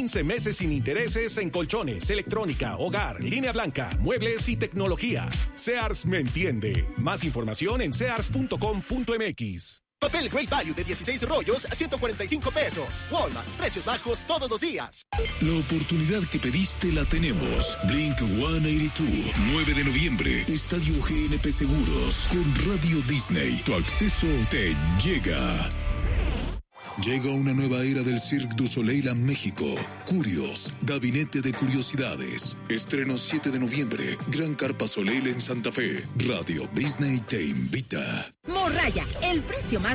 15 meses sin intereses en colchones, electrónica, hogar, línea blanca, muebles y tecnología. Sears me entiende. Más información en sears.com.mx. Papel Great Value de 16 rollos a 145 pesos. Walmart, precios bajos todos los días. La oportunidad que pediste la tenemos. Blink 182, 9 de noviembre, Estadio GNP Seguros, con Radio Disney. Tu acceso te llega. Llega una nueva era del Cirque du Soleil a México. Curios, Gabinete de Curiosidades. Estreno 7 de noviembre, Gran Carpa Soleil en Santa Fe. Radio Disney te invita. Morraya, el precio más